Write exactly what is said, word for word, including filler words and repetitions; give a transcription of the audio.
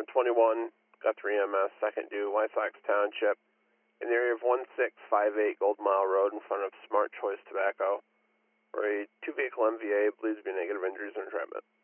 twenty-one, Guthrie M S, second due, Wysox Township, in the area of one six five eight Gold Mile Road in front of Smart Choice Tobacco, for a two-vehicle M V A, believes to be negative injuries or entrapment.